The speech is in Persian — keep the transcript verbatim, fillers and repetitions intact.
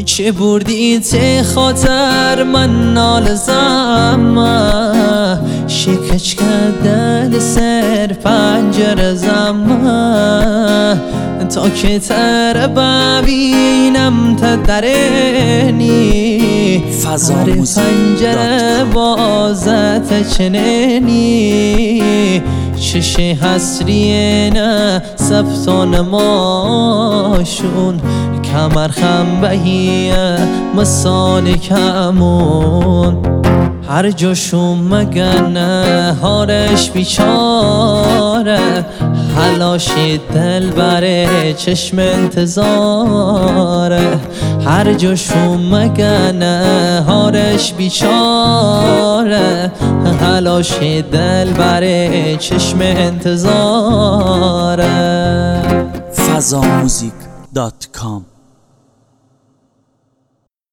چه بردی ته خاطر من نالزم شکش کردن سر پنجره زم تا که تر ببینم تا درنی فضا پنجره بازت چنینی چش حسریه نه سبتان ماشون کمر خنبهیه مثال کمون هر جاشون مگنه هارش بیچاره حلاش دل بره چشم انتظاره هر جاشون مگنه هارش بیچاره حلاش دل بره چشم انتظاره فضا موزیک دات کام